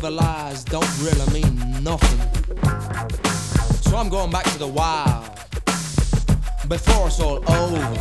civilized don't really mean nothing. So I'm going back to the wild before it's all over.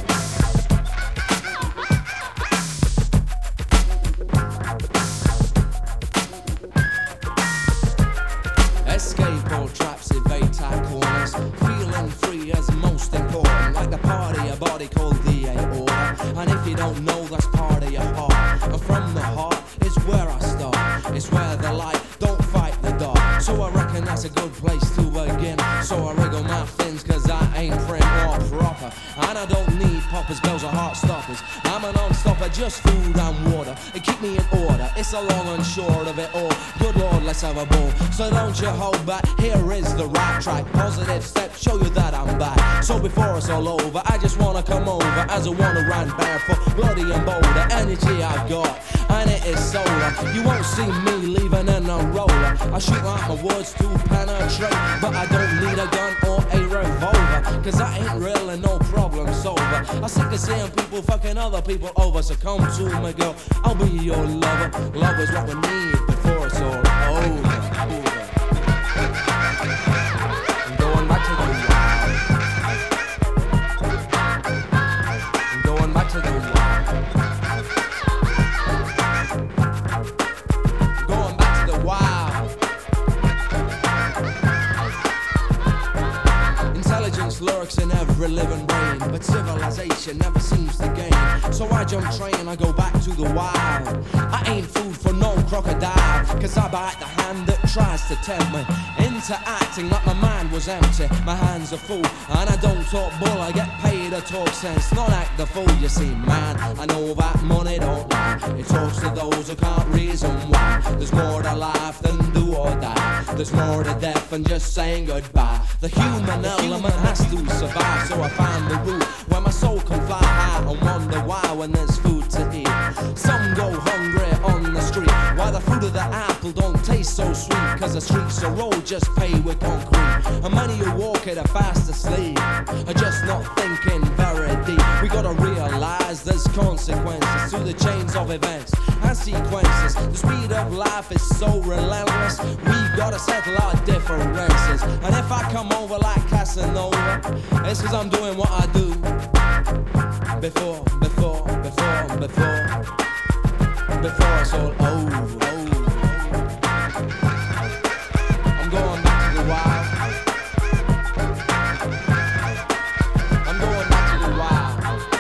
Escape all traps, evade tight corners. Feeling free is most important. Like the party, a body called the aorta. And if you don't know, that's part of your heart. And from the heart is where I start. It's where the light don't fight the dark. So I reckon that's a good place to begin. So I wriggle my fins, cause I ain't prim or proper. And I don't need poppers, bells or heart stoppers. I'm a non-stopper, just food and water. It keep me in order, it's a long and short of it all. Good Lord, let's have a ball. So don't you hold back, here is the right track. Positive step, show you that I'm back. So before it's all over, I just wanna come over as I wanna run barefoot, bloody and bold. The energy I've got, and it is solar. You won't see me leaving in a roller. I shoot out my words to penetrate, but I don't need a gun or a revolver, cause I ain't really no problem solver. I'm sick of seeing people fucking other people over. So come to me, girl, I'll be your lover. Love is what we need before it's all over. I'm going back to the wild. I'm going back to the wild. Going back to the wild. Intelligence lurks in every living brain, but civilization never seems to gain. So I jump train, I go back to the wild. I ain't food for no crocodile, cause I bite the hand that tries to tempt me into acting like my mind was empty. My hands are full, and I don't talk bull. I get paid to talk sense, not act the fool. You see, man, I know that money don't lie. It talks to those who can't reason why. There's more to life than do or die. There's more to death than just saying goodbye. The human element has to survive, so I find the route where my soul can fly high and wonder why when there's food to eat. Some go hungry on the street, why the fruit of the apple don't taste so sweet, cause the streets are all just paved with concrete. And many who walk it are fast asleep, are just not thinking very deep. We gotta realize there's consequences to the chains of events and sequences. The speed of life is so relentless, we gotta settle our differences. And if I come over like Casanova, it's cause I'm doing what I do. Before it's all over. I'm going back to the wild. I'm going back to the wild.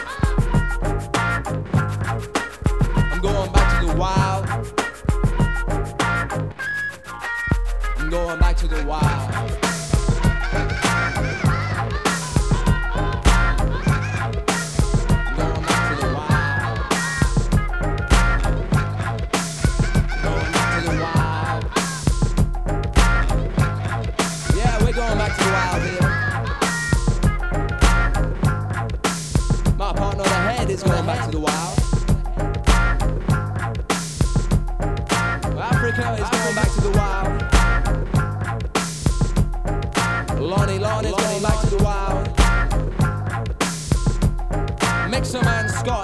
I'm going back to the wild. I'm going back to the wild. It's going back to the wild. Africa is going back to the wild. Lonnie is going back to the wild. Mixer Man Scott